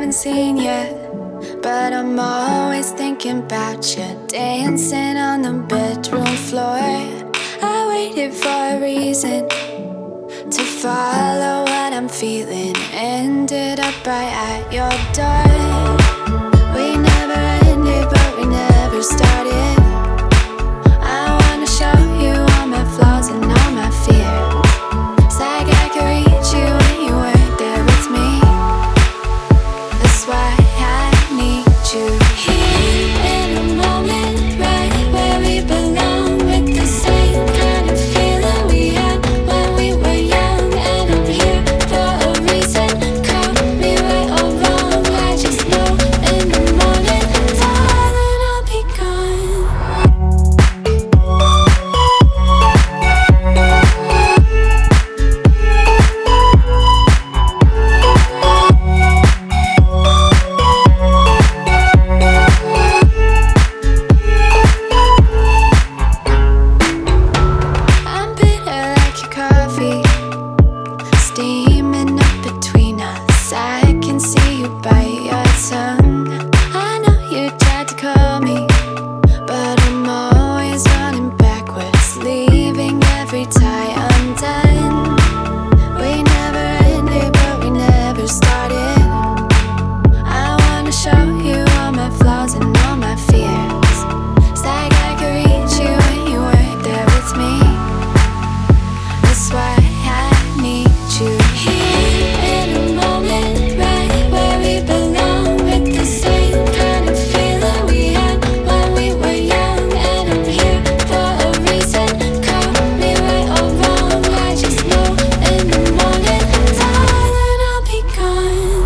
haven't seen yet, but I'm always thinking about you, dancing on the bedroom floor. I waited for a reason to follow what I'm feeling, ended up right at your door. We never ended, but we never started. I wanna show you all my flaws and all my fears. It's like I could reach you when you weren't there with me. That's why I need you here in a moment, right where we belong, with the same kind of feeling we had when we were young. And I'm here for a reason. Call me right or wrong, I just know in the morning, darling, I'll be gone. I'm bitter like your coffee, steaming up between us. I can see you bite your tongue. I know you tried to call me, but I'm always running backwards, leaving every tie undone. We never ended, but we never started. I wanna show you all my flaws and all my fears. It's like I could reach you when you weren't there with me. That's why I need you here in a moment, right where we belong, with the same kind of feeling we had when we were young. And I'm here for a reason. Call me right or wrong, I just know in the morning, darling, I'll be gone.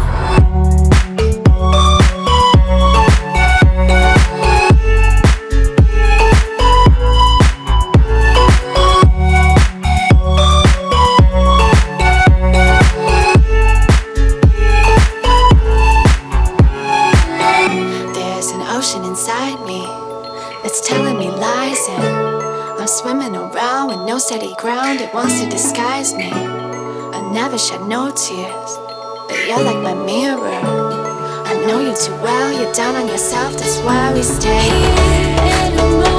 There's an ocean inside me that's telling me lies, and I'm swimming around with no steady ground. It wants to disguise me. I never shed no tears, but you're like my mirror. I know you too well, you're down on yourself, that's why we stay here in a moment.